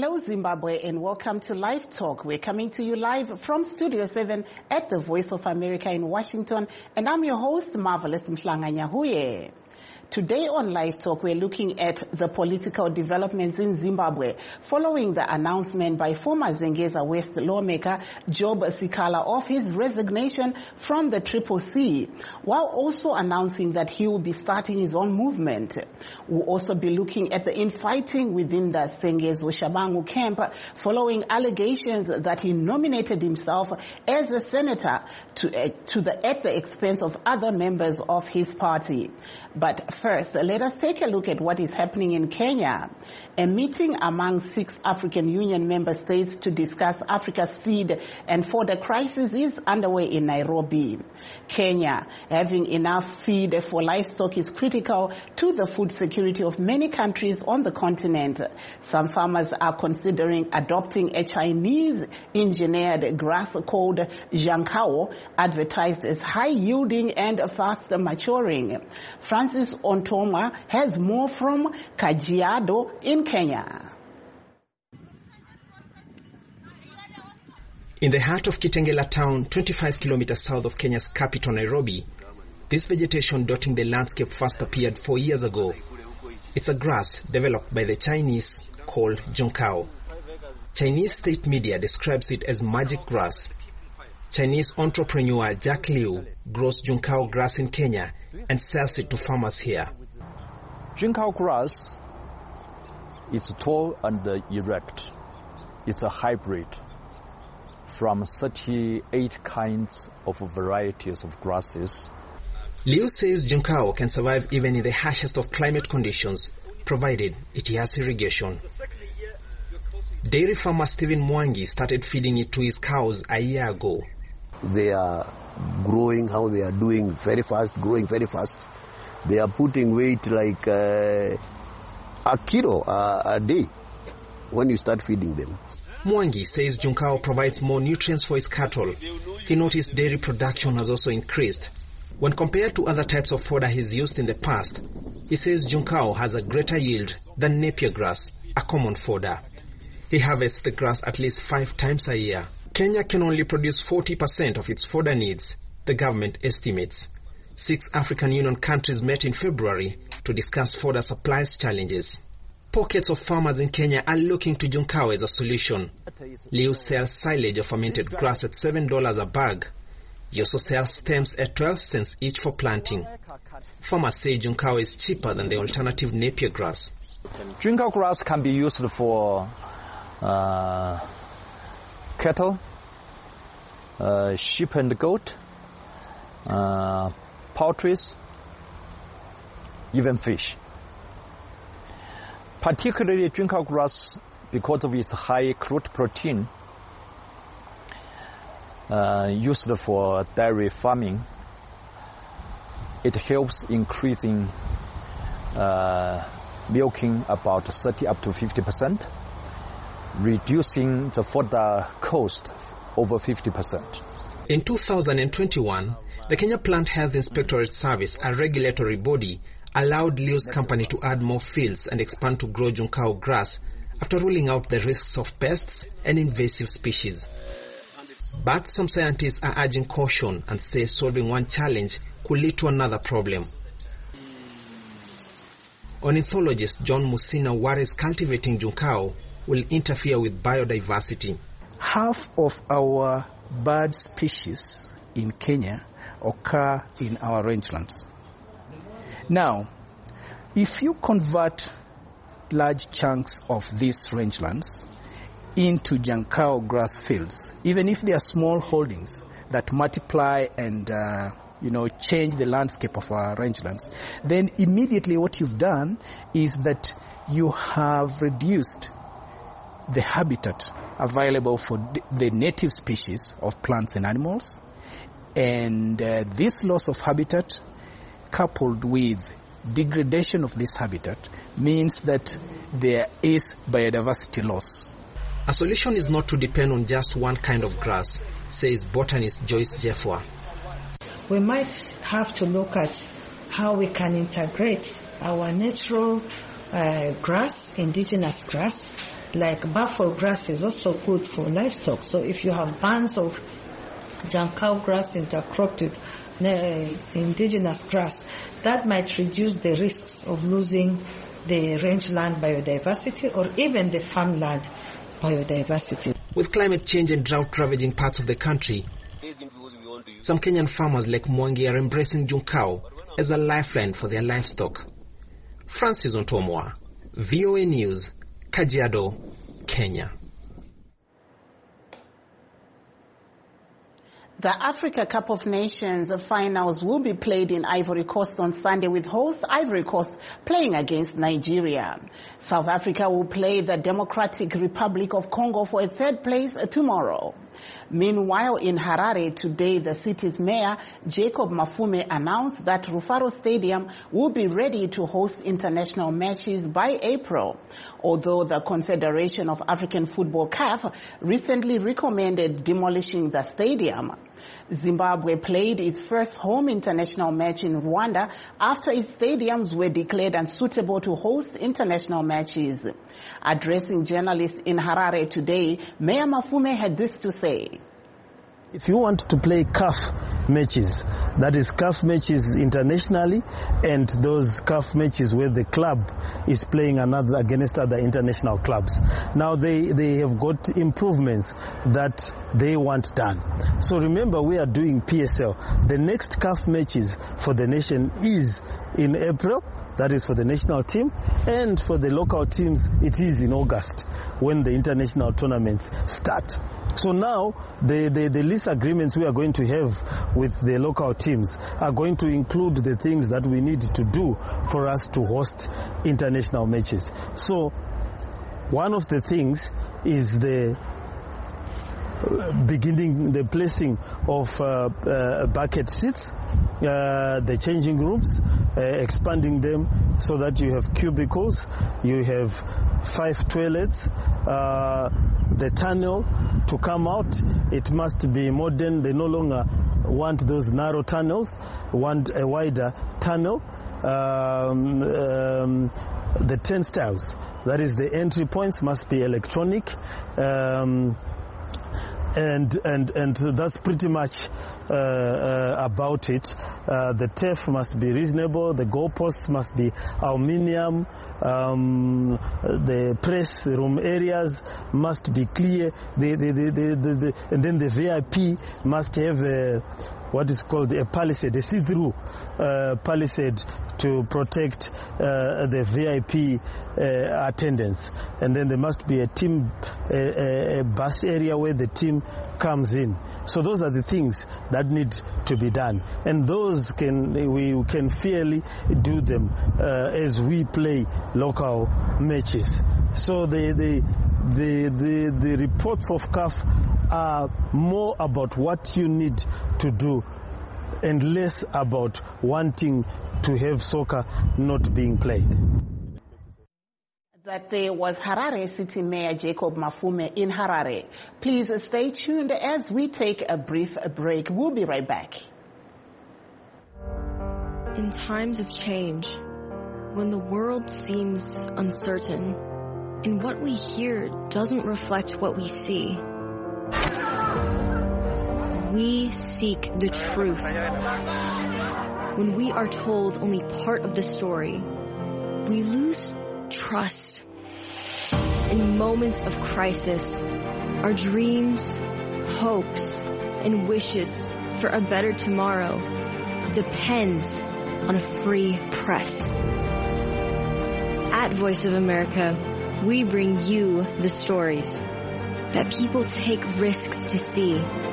Hello Zimbabwe and welcome to Live Talk. We're coming to you live from Studio 7 at the Voice of America in Washington, and I'm your host, Marvelous Mhlanga-Nyahuye. Today on Live Talk, we're looking at the political developments in Zimbabwe following the announcement by former Zengeza West lawmaker Job Sikala of his resignation from the Triple C, while also announcing that he will be starting his own movement. We'll also be looking at the infighting within the Sengezo Shabangu camp following allegations that he nominated himself as a senator at the expense of other members of his party. But first, let us take a look at what is happening in Kenya. A meeting among 6 African Union member states to discuss Africa's feed and fodder crisis is underway in Nairobi. Kenya, having enough feed for livestock is critical to the food security of many countries on the continent. Some farmers are considering adopting a Chinese-engineered grass called Zhankao, advertised as high-yielding and fast-maturing. Francis Ontoma has more from Kajiado in Kenya. In the heart of Kitengela town, 25 kilometers south of Kenya's capital, Nairobi, this vegetation dotting the landscape first appeared 4 years ago. It's a grass developed by the Chinese called Zhankao. Chinese state media describes it as magic grass. Chinese entrepreneur Jack Liu grows Zhankao grass in Kenya and sells it to farmers here. Zhankao grass is tall and erect. It's a hybrid from 38 kinds of varieties of grasses. Liu says Zhankao can survive even in the harshest of climate conditions, provided it has irrigation. Dairy farmer Stephen Mwangi started feeding it to his cows a year ago. They are growing, how they are doing very fast, growing very fast. They are putting weight like a kilo a day when you start feeding them. Mwangi says Zhankao provides more nutrients for his cattle. He noticed dairy production has also increased. When compared to other types of fodder he's used in the past, he says Zhankao has a greater yield than Napier grass, a common fodder. He harvests the grass at least 5 times a year. Kenya can only produce 40% of its fodder needs, the government estimates. 6 African Union countries met in February to discuss fodder supplies challenges. Pockets of farmers in Kenya are looking to Zhankao as a solution. Liu sells silage of fermented grass at $7 a bag. He also sells stems at 12 cents each for planting. Farmers say Zhankao is cheaper than the alternative Napier grass. Zhankao grass can be used for cattle, sheep and goat, poultry, even fish. Particularly Zhankao grass, because of its high crude protein, used for dairy farming, it helps increasing milking about 30 up to 50%, reducing the fodder cost over 50%. In 2021, the Kenya Plant Health Inspectorate Service, a regulatory body, allowed Liu's company to add more fields and expand to grow Zhankao grass after ruling out the risks of pests and invasive species. But some scientists are urging caution and say solving one challenge could lead to another problem. Ornithologist John Musina worries cultivating Zhankao will interfere with biodiversity. Half of our bird species in Kenya occur in our rangelands. Now, if you convert large chunks of these rangelands into Zhankao grass fields, even if they are small holdings that multiply and change the landscape of our rangelands, then immediately what you've done is that you have reduced the habitat available for the native species of plants and animals. And this loss of habitat, coupled with degradation of this habitat, means that there is biodiversity loss. A solution is not to depend on just one kind of grass, says botanist Joyce Jeffwa. We might have to look at how we can integrate our natural grass, indigenous grass, like buffalo grass is also good for livestock. So if you have bands of Junkao grass intercropped with indigenous grass, that might reduce the risks of losing the rangeland biodiversity or even the farmland biodiversity. With climate change and drought ravaging parts of the country, some Kenyan farmers like Mwangi are embracing Junkao as a lifeline for their livestock. Francis Ontomwa, VOA News, Kajiado, Kenya. The Africa Cup of Nations finals will be played in Ivory Coast on Sunday, with host Ivory Coast playing against Nigeria. South Africa will play the Democratic Republic of Congo for a third place tomorrow. Meanwhile, in Harare today, the city's mayor, Jacob Mafume, announced that Rufaro Stadium will be ready to host international matches by April, although the Confederation of African Football, CAF, recently recommended demolishing the stadium. Zimbabwe played its first home international match in Rwanda after its stadiums were declared unsuitable to host international matches. Addressing journalists in Harare today, Mayor Mafume had this to say. If you want to play CAF matches, that is CAF matches internationally, and those CAF matches where the club is playing against other international clubs. Now they have got improvements that they want done. So remember, we are doing PSL. The next CAF matches for the nation is in April. That is for the national team, and for the local teams it is in August when the international tournaments start. So now the lease agreements we are going to have with the local teams are going to include the things that we need to do for us to host international matches. So one of the things is the placing of bucket seats, the changing rooms, expanding them so that you have cubicles, you have 5 toilets, the tunnel to come out, it must be modern. They no longer want those narrow tunnels, want a wider tunnel. The turnstiles, that is the entry points, must be electronic. And that's pretty much about it. The turf must be reasonable. The goalposts must be aluminium. The press room areas must be clear. And then the VIP must have what is called a palisade, a see-through palisade to protect the VIP attendance. And then there must be a bus area where the team comes in. So those are the things that need to be done, and those we can fairly do them as we play local matches. So the reports of CAF are more about what you need to do and less about wanting to have soccer not being played. That there was Harare City Mayor Jacob Mafume in Harare. Please stay tuned as we take a brief break. We'll be right back. In times of change, when the world seems uncertain and what we hear doesn't reflect what we see, we seek the truth. When we are told only part of the story, we lose trust. In moments of crisis, our dreams, hopes, and wishes for a better tomorrow depend on a free press. At Voice of America, we bring you the stories that people take risks to see.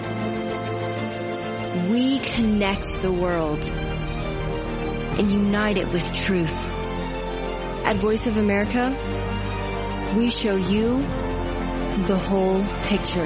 We connect the world and unite it with truth. At Voice of America, we show you the whole picture.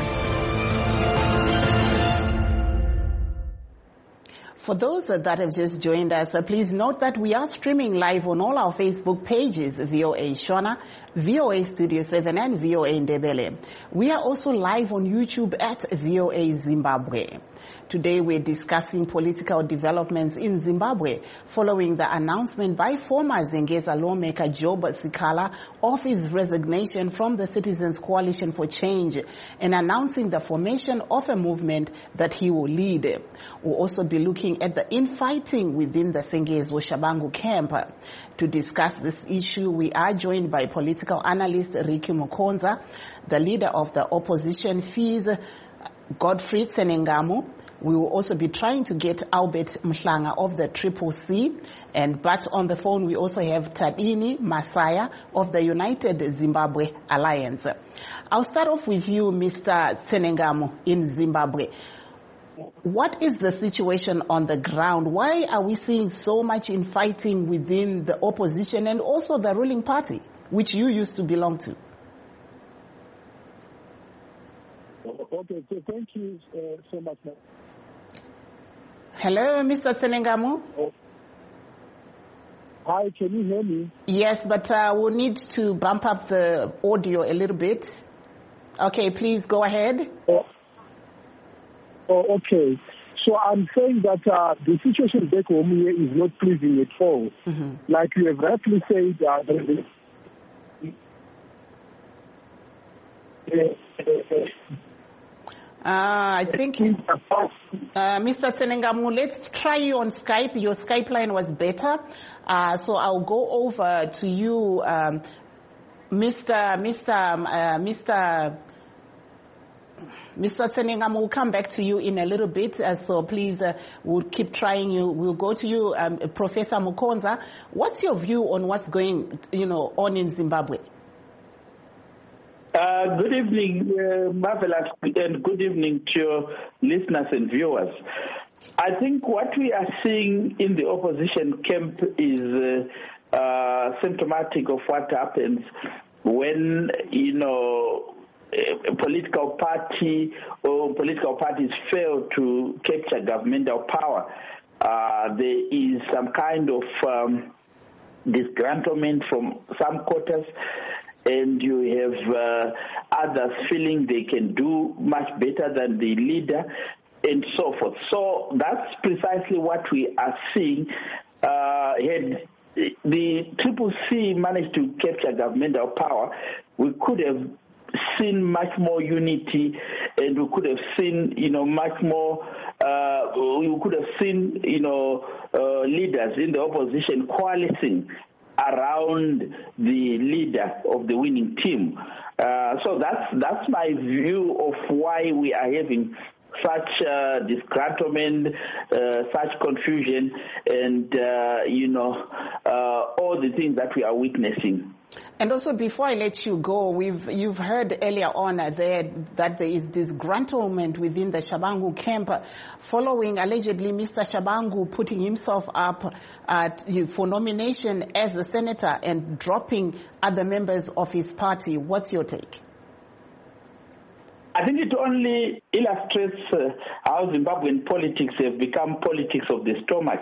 For those that have just joined us, please note that we are streaming live on all our Facebook pages, VOA Shona, VOA Studio 7, and VOA Ndebele. We are also live on YouTube at VOA Zimbabwe. Today we're discussing political developments in Zimbabwe following the announcement by former Zengeza lawmaker Job Sikala of his resignation from the Citizens Coalition for Change and announcing the formation of a movement that he will lead. We'll also be looking at the infighting within the Sengezo Shabangu camp. To discuss this issue, we are joined by political analyst Ricky Mukonza, the leader of the opposition FEES, Godfrey Tsenengamu. We will also be trying to get Albert Mhlanga of the CCC, but on the phone we also have Tadini Masaya of the United Zimbabwe Alliance. I'll start off with you, Mr. Tsenengamu, in Zimbabwe. What is the situation on the ground? Why are we seeing so much infighting within the opposition and also the ruling party, which you used to belong to? Okay, so thank you so much. Hello, Mr. Tsenengamu. Hi, can you hear me? Yes, but we'll need to bump up the audio a little bit. Okay, please go ahead. Okay. So I'm saying that the situation back home here is not pleasing at all. Mm-hmm. Like you have rightly said, I think, Mr. Tsenengamu, let's try you on Skype. Your Skype line was better. So I'll go over to you, Mr. Tsenengamu. We'll come back to you in a little bit. So please, we'll keep trying you. We'll go to you, Professor Mukonza. What's your view on what's going, on in Zimbabwe? Good evening, Marvelous, and good evening to your listeners and viewers. I think what we are seeing in the opposition camp is symptomatic of what happens when, a political party or political parties fail to capture governmental power. There is some kind of disgruntlement from some quarters, and you have others feeling they can do much better than the leader, and so forth. So that's precisely what we are seeing. Had the CCC managed to capture governmental power, we could have seen much more unity, and we could have seen, much more. We could have seen, leaders in the opposition coalescing around the leader of the winning team. So that's my view of why we are having such disgruntlement, such confusion, and all the things that we are witnessing. And also, before I let you go, you've heard earlier on that there is disgruntlement within the Shabangu camp following allegedly Mr. Shabangu putting himself up for nomination as a senator and dropping other members of his party. What's your take? I think it only illustrates how Zimbabwean politics have become politics of the stomach.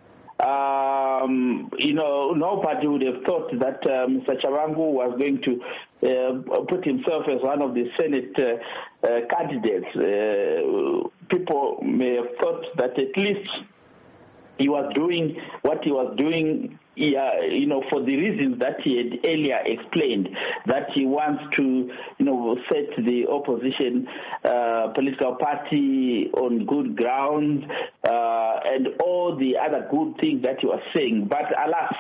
Nobody would have thought that Mr. Shabangu was going to put himself as one of the Senate candidates. People may have thought that at least he was doing what he was doing, for the reasons that he had earlier explained, that he wants to, set the opposition political party on good grounds, and all the other good things that he was saying. But alas,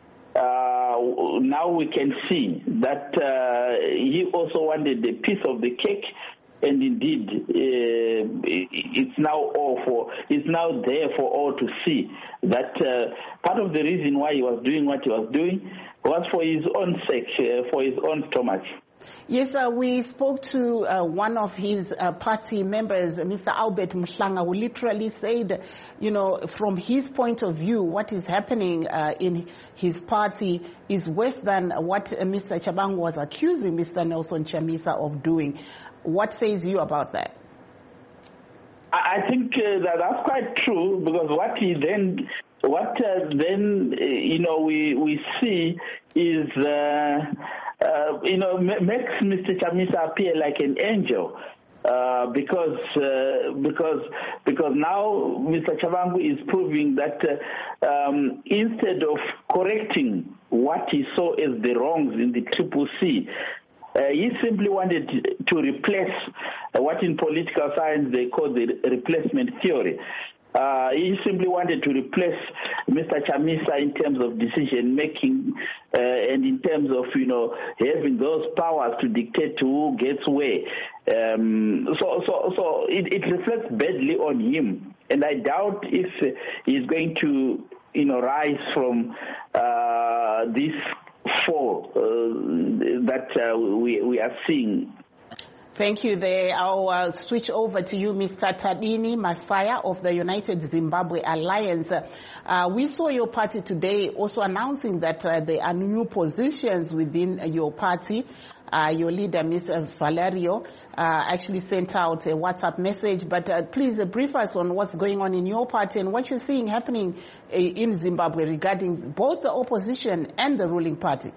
now we can see that he also wanted a piece of the cake. And indeed, it's now there for all to see that part of the reason why he was doing what he was doing was for his own sake, for his own stomach. Yes, we spoke to one of his party members, Mr. Albert Mhlanga, who literally said, from his point of view, what is happening in his party is worse than what Mr. Shabangu was accusing Mr. Nelson Chamisa of doing. What says you about that? I think that's quite true, because what we see is makes Mr. Chamisa appear like an angel, Because now Mr. Chavangu is proving that instead of correcting what he saw as the wrongs in the CCC, he simply wanted to replace what in political science they call the replacement theory. He simply wanted to replace Mr. Chamisa in terms of decision making and in terms of, having those powers to dictate who gets where. So it reflects badly on him, and I doubt if he's going to, rise from this fall that we are seeing. Thank you there. I'll switch over to you, Mr. Tadini Masaya of the United Zimbabwe Alliance. We saw your party today also announcing that there are new positions within your party. Your leader, Ms. Valerio, actually sent out a WhatsApp message. But please brief us on what's going on in your party and what you're seeing happening in Zimbabwe regarding both the opposition and the ruling party.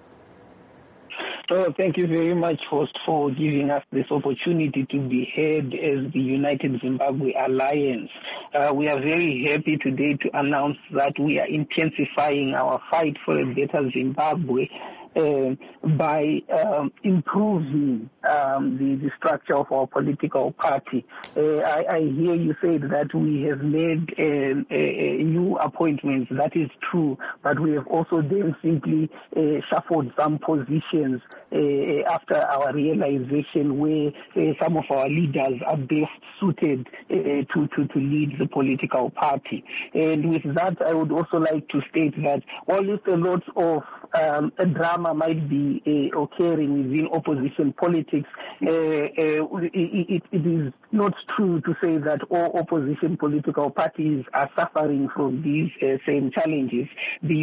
Thank you very much, host, for giving us this opportunity to be heard as the United Zimbabwe Alliance. We are very happy today to announce that we are intensifying our fight for a better Zimbabwe by improving the structure of our political party. I hear you say that we have made new appointments. That is true, but we have also then simply shuffled some positions after our realization where some of our leaders are best suited to lead the political party. And with that, I would also like to state that while a lot of drama might be occurring within opposition politics, it is not true to say that all opposition political parties are suffering from these same challenges. The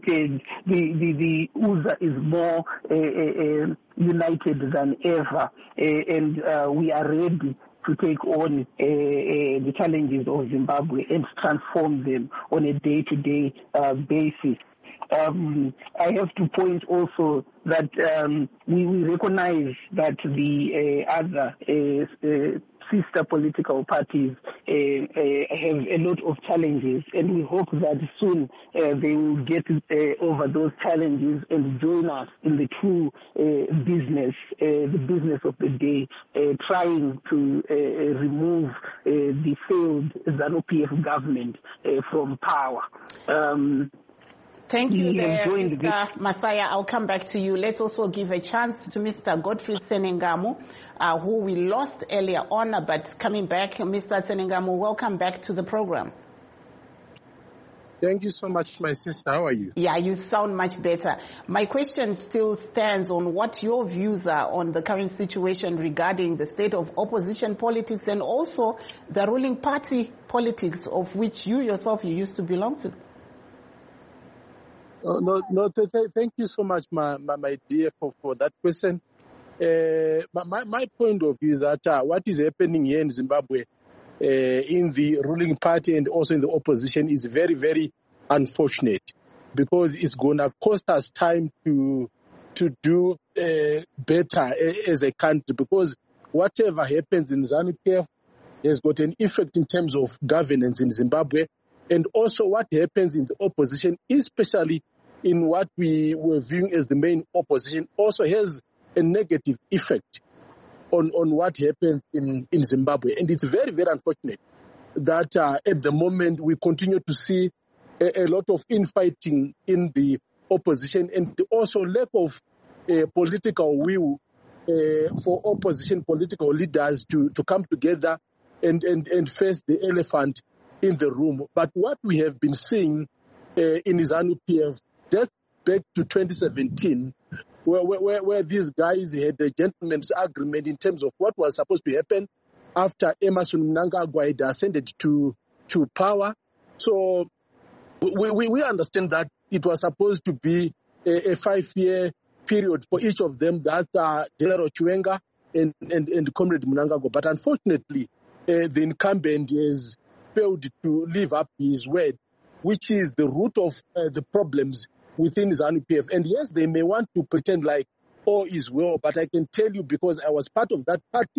UZA is more united than ever, and we are ready to take on the challenges of Zimbabwe and transform them on a day-to-day basis. I have to point also that we recognize that the other sister political parties have a lot of challenges, and we hope that soon they will get over those challenges and join us in the true business, the business of the day, trying to remove the failed ZANU-PF government from power. Thank you there, Mr. Masaya. I'll come back to you. Let's also give a chance to Mr. Godfrey Senengamu, who we lost earlier on, but coming back. Mr. Senengamu, welcome back to the program. Thank you so much, my sister. How are you? Yeah, you sound much better. My question still stands on what your views are on the current situation regarding the state of opposition politics and also the ruling party politics, of which you yourself you used to belong to. Thank you so much, my dear, for that question. My point of view is that what is happening here in Zimbabwe in the ruling party and also in the opposition is very, very unfortunate, because it's going to cost us time to do better as a country, because whatever happens in ZANU-PF has got an effect in terms of governance in Zimbabwe. And also what happens in the opposition, especially in what we were viewing as the main opposition, also has a negative effect on what happens in Zimbabwe. And it's very, very unfortunate that at the moment we continue to see a lot of infighting in the opposition, and also lack of political will for opposition political leaders to come together and face the elephant in the room. But what we have been seeing in ZANU-PF, just back to 2017, where these guys had a gentleman's agreement in terms of what was supposed to happen after Emmerson Mnangagwa had ascended to power. So we understand that it was supposed to be a 5-year period for each of them, that General Chiwenga and Comrade Mnangagwa. But unfortunately, the incumbent has failed to live up to his word, which is the root of the problems within ZANU-PF. And yes, they may want to pretend like all is well, but I can tell you, because I was part of that party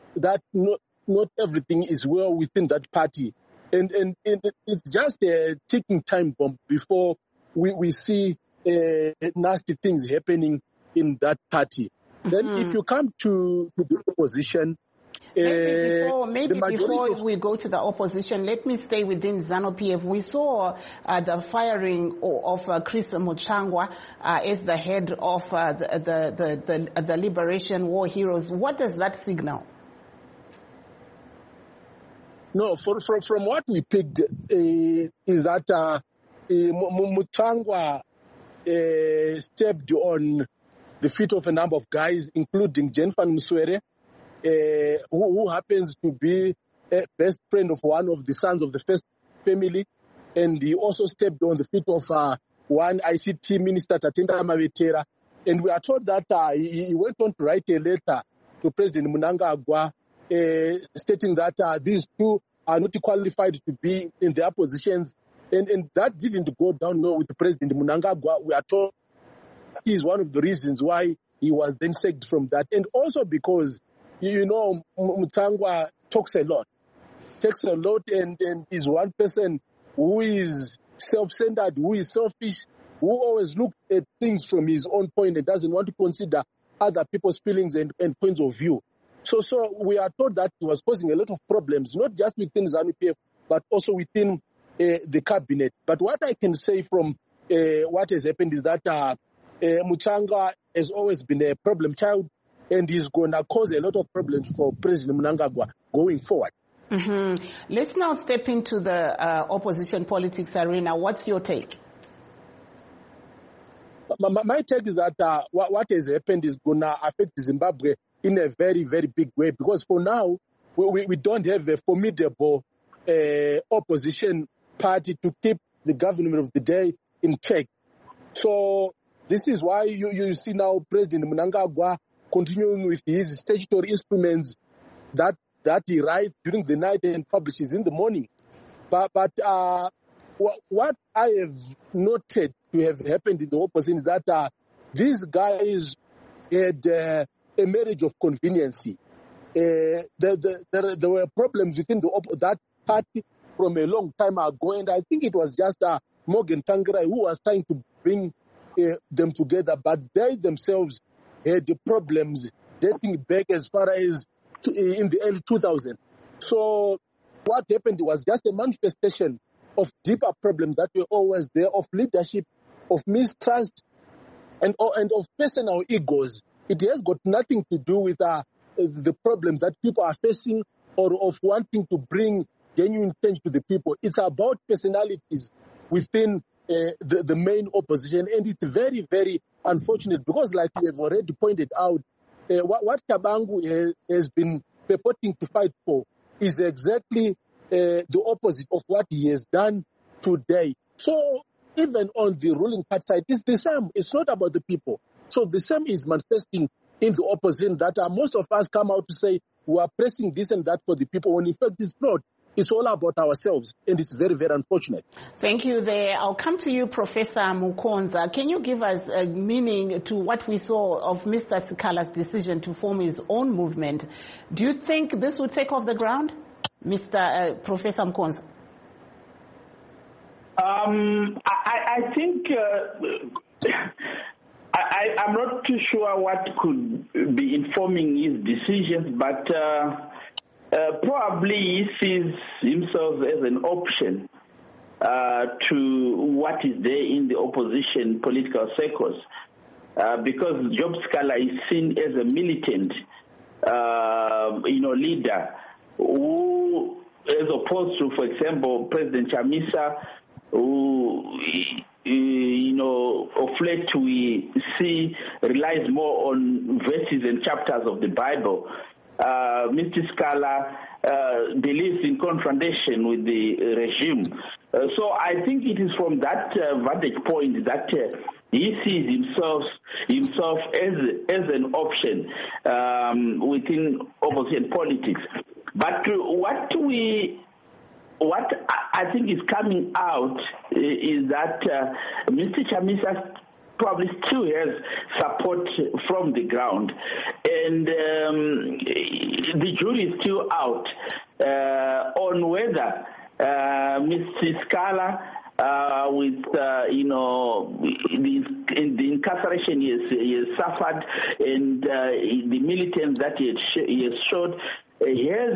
that not everything is well within that party. And it's just a ticking time bomb before we see nasty things happening in that party. Then if you come to the opposition, Maybe before we go to the opposition, let me stay within ZANU-PF. We saw the firing of Chris Muchangwa as the head of the Liberation War Heroes. What does that signal? No, from what we picked is that Muchangwa stepped on the feet of a number of guys, including Jen Van Muswere, who happens to be a best friend of one of the sons of the first family, and he also stepped on the feet of one ICT minister, Tatenda Mavetera. And we are told that he went on to write a letter to President Mnangagwa stating that these two are not qualified to be in their positions. And that didn't go down well with President Mnangagwa. We are told that is one of the reasons why he was then sacked from that. And also because, Muchangwa talks a lot, and is one person who is self-centered, who is selfish, who always looks at things from his own point and doesn't want to consider other people's feelings and points of view. So we are told that he was causing a lot of problems, not just within ZANU-PF, but also within the cabinet. But what I can say from what has happened is that Muchangwa has always been a problem child, and he's going to cause a lot of problems for President Mnangagwa going forward. Let's now step into the opposition politics arena. What's your take? My take is that what has happened is going to affect Zimbabwe in a very, very big way, because for now, we don't have a formidable opposition party to keep the government of the day in check. So this is why you see now President Mnangagwa continuing with his statutory instruments that he writes during the night and publishes in the morning. But what I have noted to have happened in the opposition is that these guys had a marriage of conveniency. There were problems within that party from a long time ago, and I think it was just Morgan Tsvangirai who was trying to bring them together, but they themselves had the problems dating back as far as in the early 2000s. So what happened was just a manifestation of deeper problems that were always there, of leadership, of mistrust, and of personal egos. It has got nothing to do with the problems that people are facing or of wanting to bring genuine change to the people. It's about personalities within the main opposition, and it's very, very unfortunate because, like you have already pointed out, what Kabangu has been purporting to fight for is exactly the opposite of what he has done today. So even on the ruling party side, it's the same. It's not about the people. So the same is manifesting in the opposition, that most of us come out to say we are pressing this and that for the people, when in fact it's not. It's all about ourselves, and it's very, very unfortunate. Thank you there. I'll come to you, Professor Mukonza. Can you give us a meaning to what we saw of Mr. Sikala's decision to form his own movement? Do you think this will take off the ground, Professor Mukonza? I think I'm not too sure what could be informing his decisions, but probably he sees himself as an option to what is there in the opposition political circles, because Job Sikala is seen as a militant, leader who, as opposed to, for example, President Chamisa, who, of late we see relies more on verses and chapters of the Bible. Mr. Sikala believes in confrontation with the regime. So I think it is from that vantage point that he sees himself as an option within opposition politics. But what I think is coming out is that Mr. Chamisa probably still has support from the ground. And the jury is still out on whether Mr. Scala, with the incarceration he has suffered and the militants that he has showed, he has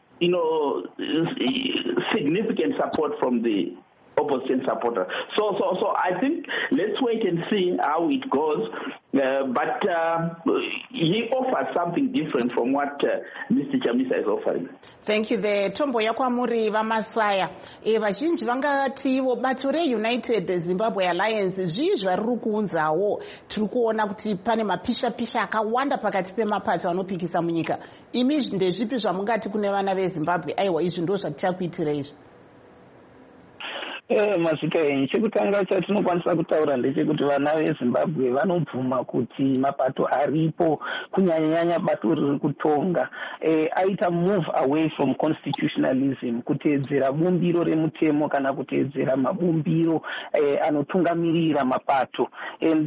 significant support from the opposition supporter. So I think let's wait and see how it goes. But he offers something different from what Mr. Chamisa is offering. Thank you. The Tombo yakwamuri vamasaya vazhinji vangatiwo bato reUnited Zimbabwe Alliance zvari kuunzawo tiri kuona kuti pane mapisha akawanda pakati pemapato anopikisa munyika. Imi ndezvipi zvamungati kune vana veZimbabwe? Aiwa, izvi ndo zvatichakuitira izvi. Masvika henyu chekutanga chatinokwanisa kutaura ndechekuti vana veZimbabwe vanobvuma kuti mapato aripo kunyanya bato riri kutonga aita move away from constitutionalism, kuteedzera bumbiro remutemo kana kuteedzera mabumbiro anotungamirira mapato. And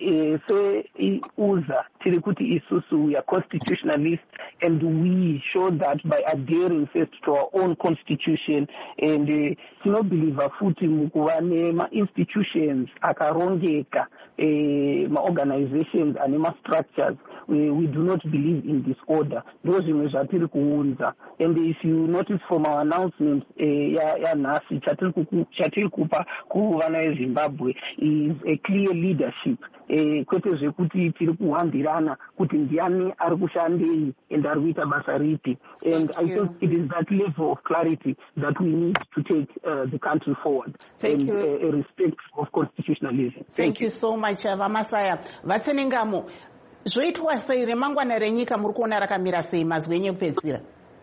seuza tiri kuti isusu we are constitutionalists and we show that by adhering first to our own constitution and tinobelieve futi mukuva nema-institutions akarongeka, ma-organizations ane ma-structures. We do not believe in disorder. Those zvimwe zvatiri kuunza. And if you notice from our announcements yanhasi chatiri kupa kuvana veZimbabwe is a clear leadership. Kwete zvekuti tiri kuhambirana kuti ndiani ari kushandei and ari kuita basa ripi. And I think it is that level of clarity that we need to take the country forward. Thank you. A respect of constitutionalism. Thank you so much, Vamasaya. Vatsenengamo, zvoitwa sei remangwana renyika muri kuona rakamira sei mazwi enyu kupedzisira?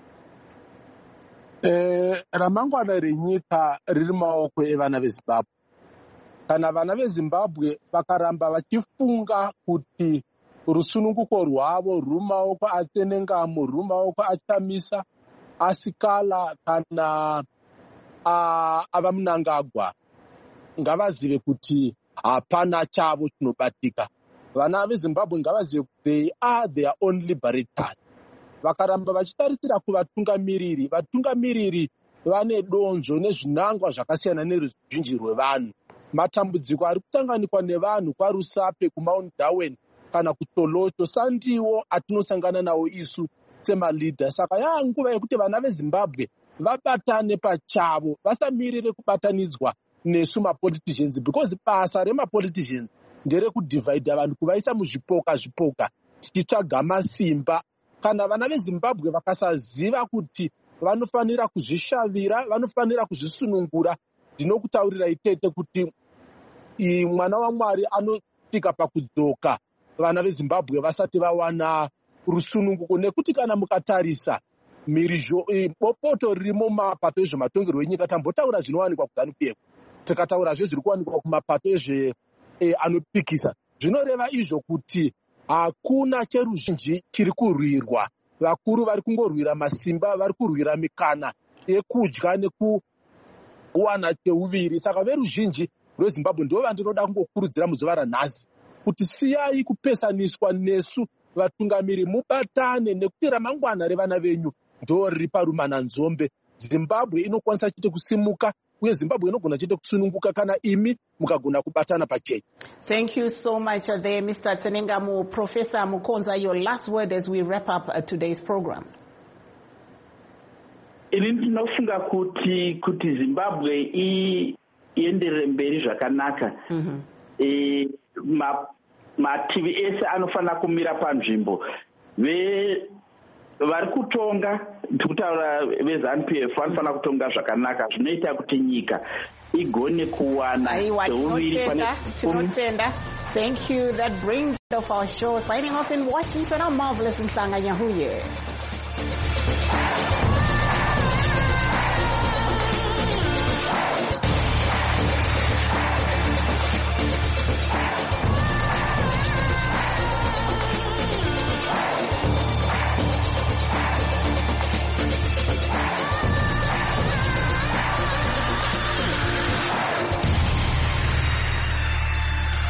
Ramangwana renyika riri maoko evana veZimbabwe. Kana vana veZimbabwe vakaramba vachifunga kuti rusununguko rwavo ruri maoko aTsenengamo, ruri maoko aChamisa, aScala kana ava Mnangagwa, ngavazive kuti hapana chavo chinobatika. Vana veZimbabwe ngavazive kuti they are their own liberators. Vakaramba vachitarisira kuvatungamiriri, vatungamiriri vane donzvo nezvinangwa zvakasiyana neruzhinji rwevanhu. Matambudziko ari kutanganikwa nevanhu kwaRusape, kuMount Darwin kana kuToloto sandiwo atinosangana nawo isu semalidha. Saka nguva yekuti vana veZimbabwe vabatane pachavo, vasamirire kubatanidzwa nesu mapoliticians, because basa remapoliticians nderekudivhaidha vanhu, kuvaisa muzvipoka tichitsvaga masimba. Kana vana veZimbabwe vakasaziva kuti vanofanira kuzvishavira, vanofanira kuzvisunungura, ndinokutaurira itete kuti mwana waMwari anosvika pakudzoka vana veZimbabwe vasati vawana rusununguko. Nekuti kana mukatarisa bopoto ririmo mumapato ezvematongerwo enyika, tambotaura zvinowanikwa kuZANU-PF, tikataura zviri kuwanikwa kumapato anopikisa. Zvinoreva izvo kuti hakuna cheruzhinji chiri kurwirwa. Vakuru vari kungorwira masimba, vari kurwira mikana yekudya nekuwana cheuviri. Saka veruzhinji rweZimbabwe ndivo vandinoda kungokurudzira muzuva ranhasi kuti siyai kupesaniswa nesu vatungamiri, mubatane, nekuti ramangwana revana venyu ndo riri parumana nzombe. Zimbabwe inokwanisa chete kusimuka uye Zimbabwe inogona chete kusununguka kana imi mukagona kubatana pachena. Thank you so much there, Mr. Tsenengamo. Professor Mukonza, your last word as we wrap up today's program. Ini ndinofunga kuti Zimbabwe ienderere mberi zvakanaka. Mativi ese anofanira kumira panzvimbo. Vari kutonga, tikutaura veZANU-PF, vanofanira kutonga zvakanaka zvinoita kuti nyika igone kuwana seuviri. Tinotenda. Thank you. That brings the end of our show. Signing off in Washington, I'm Marvelous Mhlanga Nyahuye.